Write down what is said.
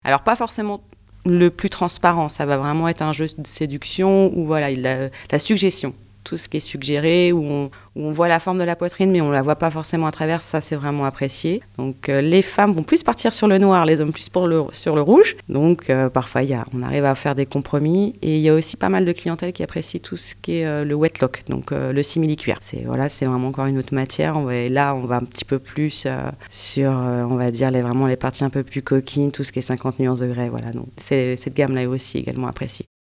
Alors pas forcément le plus transparent, ça va vraiment être un jeu de séduction où voilà, la suggestion. Tout ce qui est suggéré, où on voit la forme de la poitrine, mais on ne la voit pas forcément à travers, ça c'est vraiment apprécié. Donc les femmes vont plus partir sur le noir, les hommes plus sur le rouge. Donc parfois on arrive à faire des compromis. Et il y a aussi pas mal de clientèle qui apprécie tout ce qui est le wet look, donc le simili-cuir. C'est vraiment encore une autre matière. Et là, on va un petit peu plus sur, on va dire, vraiment les parties un peu plus coquines, tout ce qui est 50 nuances degrés. Voilà, donc cette gamme-là est aussi également appréciée.